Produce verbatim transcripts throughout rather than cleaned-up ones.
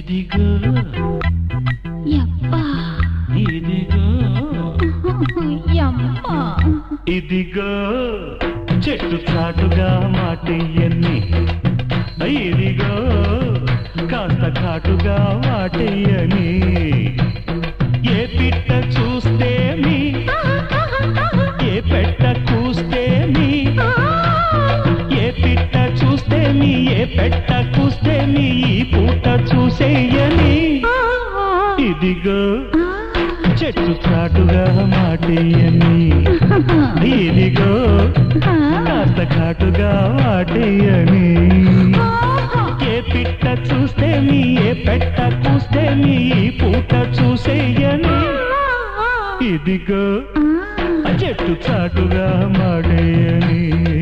ఇదిగో యప్పా ఇదిగో యమ్మా ఇదిగో చెట్టు చాటుగా మాటయ్యని ఇదిగో కాస్త ఘాటుగా వాటయ్యని ఏ పిట్ట చూస్తే మీ ఏ పెట్ట కూస్తే మీ ఏ పిట్ట చూస్తే మీ ఏ పెట్ట కూస్తే మీ ఈ పూట చూసేయని ఇదిగో చెట్టు చాటుగా మాటయ్యని ఇదిగో కాస్త ఘాటుగా వాటయ్యని ఏ పిట్ట చూస్తే మీ ఏ పెట్ట కూస్తే మీ ఈ పూట చూసేయని ఇదిగో చెట్టు చాటుగా మాటయ్యని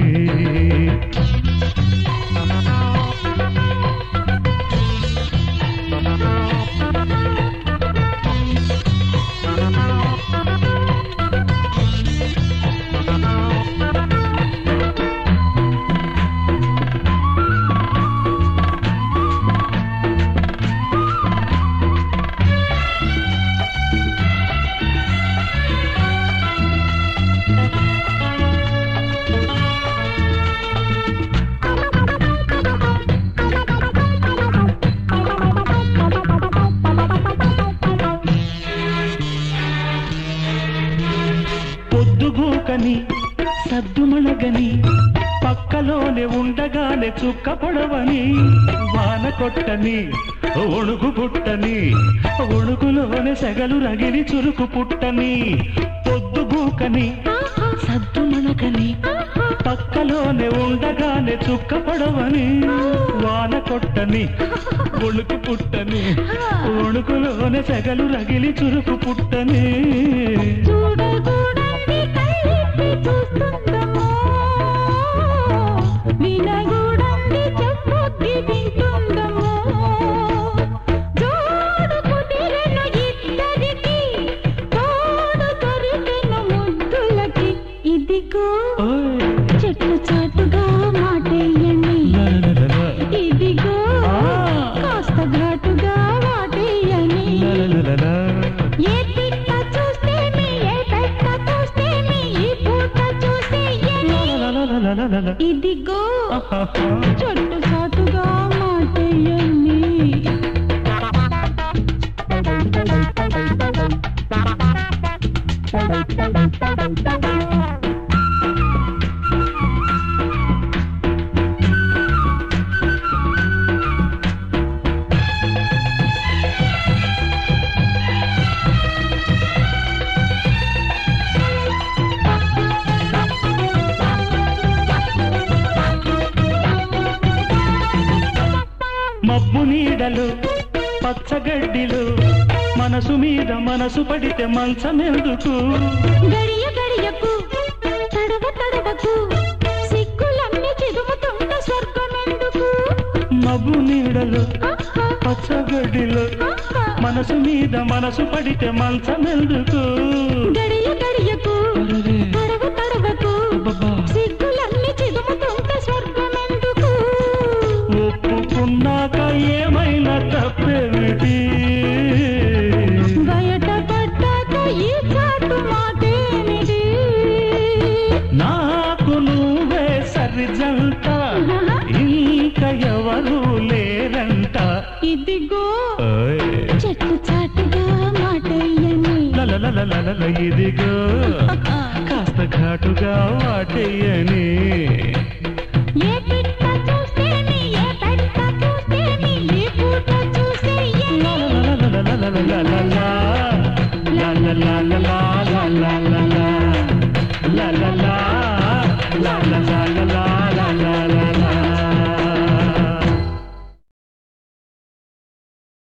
పొద్దుగూకని సద్దుమణగని పక్కలోనే ఉండగానే చుక్క పొడవని వాన కొట్టని ఒణుగు పుట్టని ఒణుగులోనే సెగలు రగిలి చురుకు పుట్టని పొద్దుగూకని సద్దుమణగని పక్కలోనే ఉండగానే చుక్క పొడవని వాన కొట్టని ఒణుకు పుట్టని ఒణుగులోనే సెగలు రగిలి చురుకు పుట్టని చెట్టు చాటుగా మాటయ్యని ఇదిగో కాస్త ఘాటుగా వాటయ్యని ఏ పిట్ట చూస్తే మీ ఏ పెట్ట చూస్తే మీ ఈ పూట చూసేయని ఇదిగో చెట్టు చాటుగా మాటయ్యని మబ్బు నీడలు పచ్చగడ్డిలు మనసు మీద మనసు పడితే మంచమెందుకు గడియ గడియకు తడవ తడవకు సిగ్గులన్నీ చిదుముతున్న స్వర్గమెందుకు మబ్బు నీడలు పచ్చగడ్డిలు మనసు మీద మనసు పడితే మంచమెందుకు గడియ గడియకు తడవ తడవకు సిగ్గులన్నీ చిదుముతున్న స్వర్గమెందుకు ఒప్పుకున్నాక ఏమైనా తప్పేమిటి బయట పడ్డాక ఈ చాటు మాటేమిటి నాకు నువ్వే సరిజంట ఇంకా ఎవరు లేరంట ఇదిగో చెట్టు చాటుగా మాటయ్యని లలలలలల ఇదిగో కాస్త ఘాటుగా వాటయ్యని